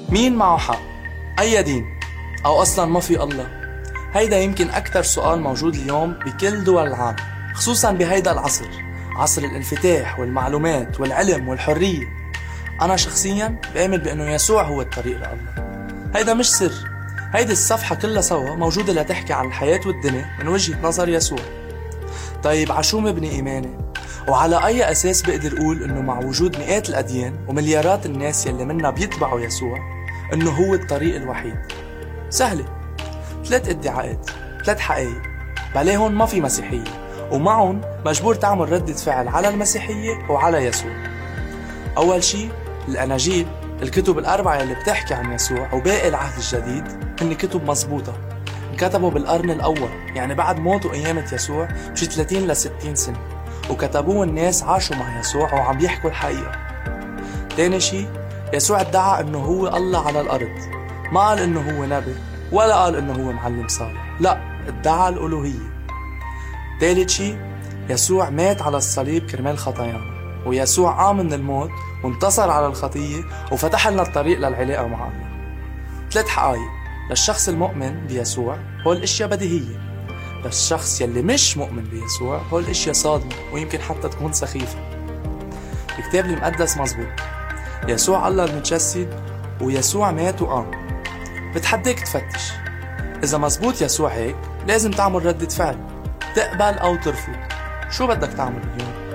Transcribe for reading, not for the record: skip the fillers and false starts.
مين معه حق؟ أي دين؟ أو أصلا ما في الله؟ هيدا يمكن أكتر سؤال موجود اليوم بكل دول العالم، خصوصا بهيدا العصر، عصر الانفتاح والمعلومات والعلم والحرية. أنا شخصيا بآمن بأنه يسوع هو الطريق لله. هيدا مش سر، هيدي الصفحة كلها سوا موجودة لتحكي عن الحياة والدنيا من وجهة نظر يسوع. طيب عشو مبني إيماني؟ وعلى أي أساس بقدر أقول أنه مع وجود مئات الأديان ومليارات الناس يلي منا بيتبعوا يسوع أنه هو الطريق الوحيد؟ سهلة، 3 ادعاءات، 3 حقائق، بلاهن ما في مسيحية، ومعهم مجبور تعمل ردة فعل على المسيحية وعلى يسوع. أول شي، الأناجيل، الكتب ال4 اللي بتحكي عن يسوع وباقي العهد الجديد، هن كتب مزبوطة، انكتبوا بالقرن الأول، يعني بعد موت وقيامة يسوع بشي 30 ل 60 سنة، وكتبوه الناس عاشوا مع يسوع وعم يحكوا الحقيقة. تاني شي، يسوع ادعى انه هو الله على الأرض، ما قال انه هو نبي ولا قال انه هو معلم صالح، لا، ادعى الألوهية. تالت شي، يسوع مات على الصليب كرمال خطايانا، ويسوع قام من الموت وانتصر على الخطية وفتح لنا الطريق للعلاقة مع الله. 3 حقائق، للشخص المؤمن بيسوع هو الاشياء بديهية، للشخص يلي مش مؤمن بيسوع هو الاشياء صادمة ويمكن حتى تكون سخيفة. الكتاب المقدس مزبوط، يسوع الله المتجسد، ويسوع مات وقام. بتحديك تفتش، إذا مزبوط يسوع هيك لازم تعمل ردة فعل، تقبل أو ترفض. شو بدك تعمل اليوم؟